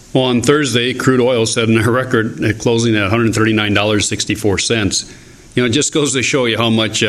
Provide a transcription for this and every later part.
Well, on Thursday, crude oil set a record at closing at $139.64. It just goes to show you how much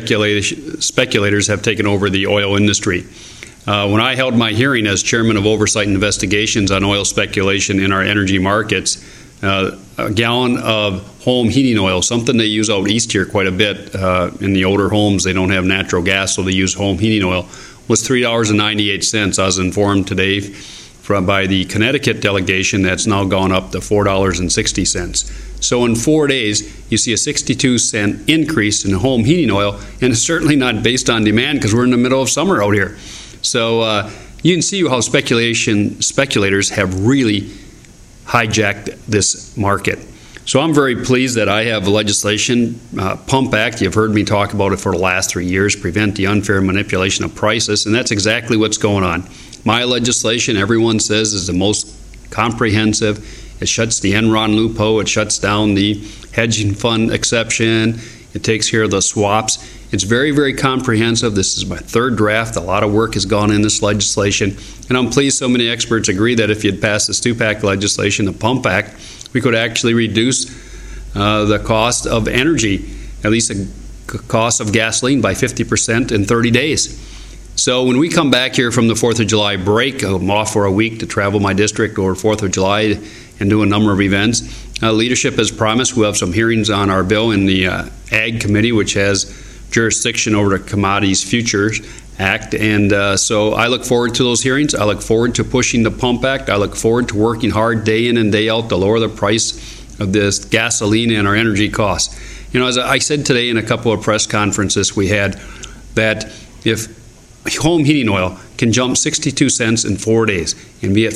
speculators have taken over the oil industry. When I held my hearing as chairman of Oversight and Investigations on oil speculation in our energy markets, a gallon of home heating oil, something they use out east here quite a bit in the older homes, they don't have natural gas, so they use home heating oil, was $3.98. I was informed today by the Connecticut delegation that's now gone up to $4.60. So in 4 days, you see a 62-cent increase in home heating oil, and it's certainly not based on demand because we're in the middle of summer out here. So you can see how speculators have really hijacked this market. So I'm very pleased that I have legislation, Pump Act. You've heard me talk about it for the last 3 years, prevent the unfair manipulation of prices, and that's exactly what's going on. My legislation, everyone says, is the most comprehensive. It shuts the Enron loophole. It shuts down the hedging fund exception. It takes care of the swaps. It's very, very comprehensive. This is my third draft. A lot of work has gone in this legislation. And I'm pleased so many experts agree that if you'd pass this two-pack legislation, the Pump Act, we could actually reduce the cost of energy, at least the cost of gasoline, by 50% in 30 days. So when we come back here from the 4th of July break, I'm off for a week to travel my district over 4th of July and do a number of events. Leadership has promised we'll have some hearings on our bill in the Ag Committee, which has jurisdiction over the Commodities Futures Act. And so I look forward to those hearings. I look forward to pushing the Pump Act. I look forward to working hard day in and day out to lower the price of this gasoline and our energy costs. As I said today in a couple of press conferences we had, that if home heating oil can jump 62 cents in 4 days and be at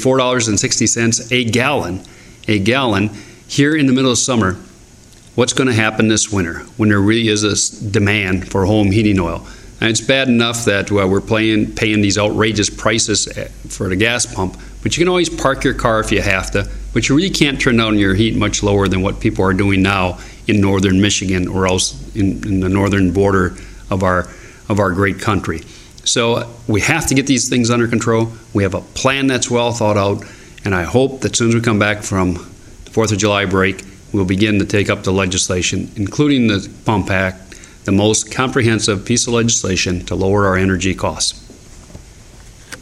$4.60 a gallon here in the middle of summer, what's going to happen this winter when there really is this demand for home heating oil? And it's bad enough that we're paying these outrageous prices for the gas pump, but you can always park your car if you have to, but you really can't turn down your heat much lower than what people are doing now in northern Michigan or else in the northern border of our great country. So we have to get these things under control. We have a plan that's well thought out, and I hope that as soon as we come back from the 4th of July break, we'll begin to take up the legislation, including the Pump Act, the most comprehensive piece of legislation to lower our energy costs.